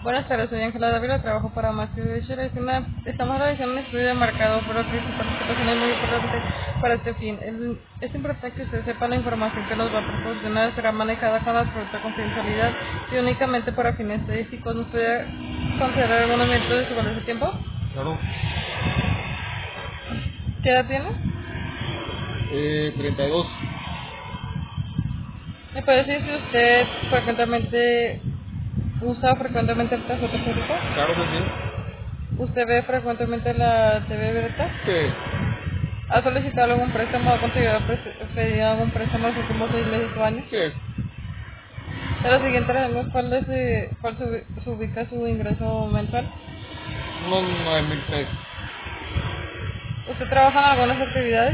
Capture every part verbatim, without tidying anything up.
Buenas tardes, soy Ángela Dávila, trabajo para Matthew Fisher. Es una, estamos realizando un estudio de marcado, pero que su participación es muy importante para este fin. El, es importante que usted sepa la información que nos va a proporcionar, será manejada con absoluta confidencialidad y únicamente para fines estadísticos. ¿Nos puede considerar algunos minutos de su valioso tiempo? Claro. ¿Qué edad tiene? Eh, treinta y dos. ¿Me puede decir si usted frecuentemente usa frecuentemente el transporte público? Claro que sí. ¿Usted ve frecuentemente la T V abierta? Sí. ¿Ha solicitado algún préstamo o ha conseguido pedido algún préstamo en los últimos seis meses o años? Sí. De los siguientes ejemplos, ¿cuál, es, eh, cuál se, se ubica su ingreso mensual? Unos nueve mil pesos. ¿Usted trabaja en algunas actividades?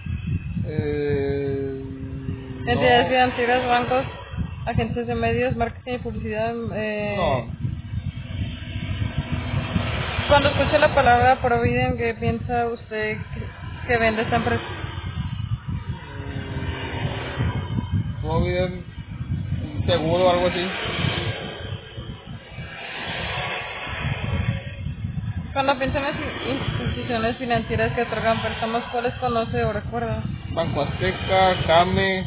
Eh, ¿Entidades no. financieras, bancos, agencias de medios, marketing y publicidad? Eh, No. Cuando escucha la palabra Providen, ¿qué piensa usted que, que vende esta empresa? Provident, un seguro o algo así. Cuando piensa en las instituciones financieras que otorgan préstamos, ¿cuáles conoce o recuerda? Banco Azteca, Came.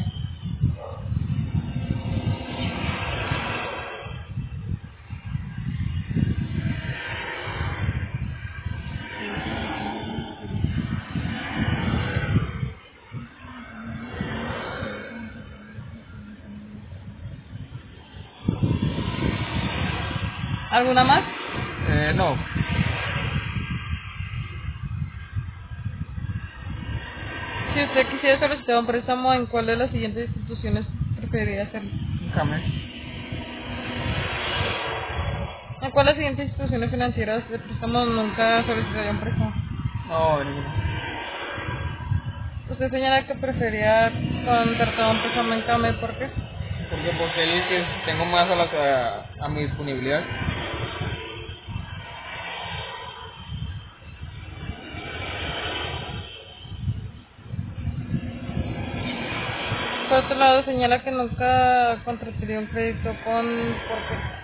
¿Alguna más? Eh, no. Si usted quisiera solicitar un préstamo, ¿en cuál de las siguientes instituciones preferiría hacerlo? Came. ¿En cuál de las siguientes instituciones financieras de préstamo nunca solicitaría un préstamo? No, ninguno. Usted señala que prefería contratar un préstamo en Came, ¿por qué? Porque pues el que tengo más a, las, a, a mi disponibilidad. Por otro lado, señala que nunca contrataría un crédito con... ¿por qué?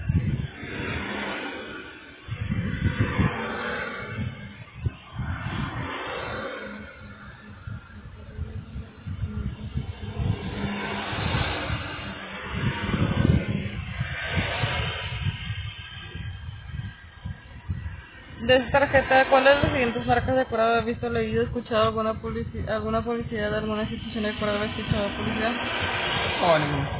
De esta tarjeta, ¿cuál de las siguientes marcas de acuerdo haber visto, leído, escuchado alguna publicidad, alguna publicidad de alguna institución de acuerdo haber escuchado publicidad? No, ninguno.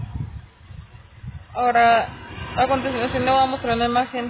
Ahora, a continuación le voy a mostrar una imagen.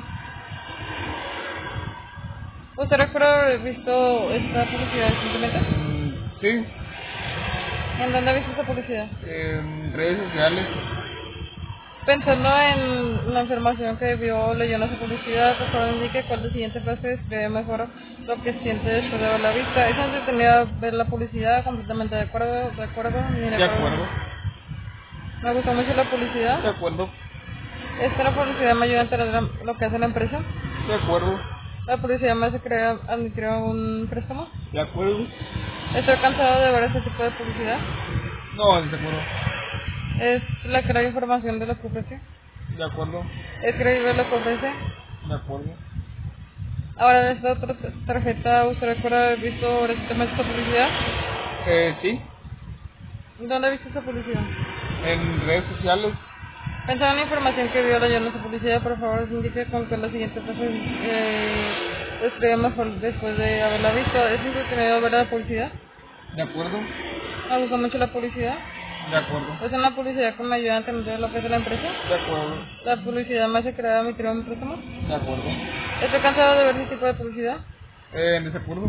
¿Usted recuerda haber visto esta publicidad recientemente? Mm, sí. ¿En dónde ha visto esta publicidad? En redes sociales. Pensando en la información que vio, leyó en esa publicidad, por favor indique cuál de siguiente frase describe mejor lo que siente después de verla vista. ¿Es entretenida ver la publicidad? ¿Completamente de acuerdo? ¿De acuerdo? ¿Ni de De acuerdo? acuerdo. Me gustó mucho la publicidad. De acuerdo. ¿Esta la publicidad me ayuda a entender lo que hace la empresa? De acuerdo. ¿La publicidad me hace creer admitir un préstamo? De acuerdo. ¿Estoy cansado de ver ese tipo de publicidad? No, de acuerdo. ¿Es la clara información de lo que ofrece? De acuerdo. ¿Es creíble lo que ofrece? De acuerdo. Ahora, de esta otra tarjeta, ¿usted recuerda haber visto recientemente esta publicidad? Eh, sí. ¿Dónde ha visto esta publicidad? En redes sociales. Pensando en la información que vio leyendo esta publicidad, por favor, indique con que la siguiente frase eh, describe mejor después de haberla visto. ¿Es entretenido ver la publicidad? De acuerdo. ¿Me gusta mucho la publicidad? De acuerdo. ¿Es una publicidad que me ayuda a entender lo que es la empresa? De acuerdo. ¿La publicidad me hace creer mi un préstamo? De acuerdo. ¿Estoy cansado de ver ese tipo de publicidad? Eh, en desacuerdo.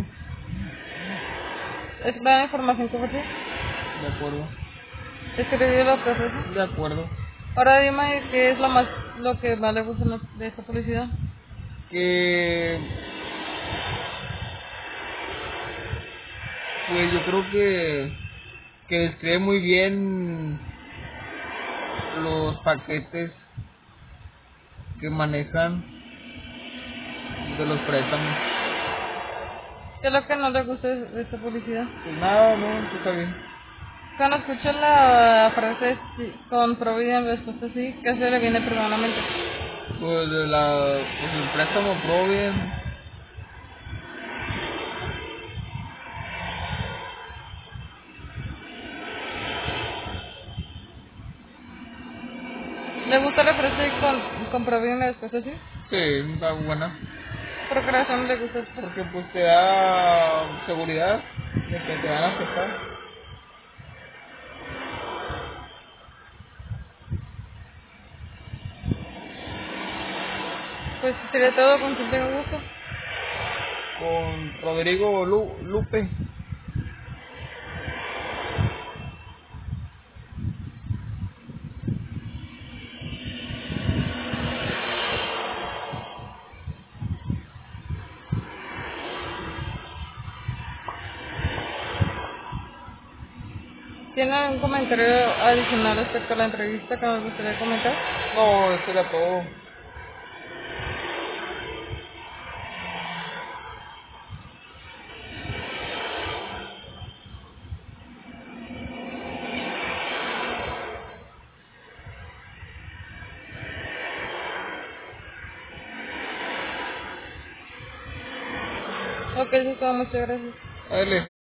¿Es la información que ofrece? De acuerdo. ¿Es creíble lo que ofrece? De acuerdo. Ahora dime qué es lo más lo que más le gusta de esta publicidad. Que pues yo creo que que describe muy bien los paquetes que manejan de los préstamos. ¿Qué es lo que no le gusta de esta publicidad? Pues nada, no, sí está bien. Cuando escucho la frase sí, con Provident respuesta sí, ¿qué se le viene primero a la mente? Pues de la, pues el préstamo todo bien. ¿Le gusta la frase con, con Providen las cosas así? Sí, está buena. ¿Por qué razón le gusta esto? Porque pues te da seguridad de que te van a aceptar. Pues sería todo, con quien tengo gusto. Con Rodrigo Lu- Lupe. ¿Tiene algún comentario adicional respecto a la entrevista que nos gustaría comentar? No, eso era todo. Ok, eso es todo, muchas gracias. Dale.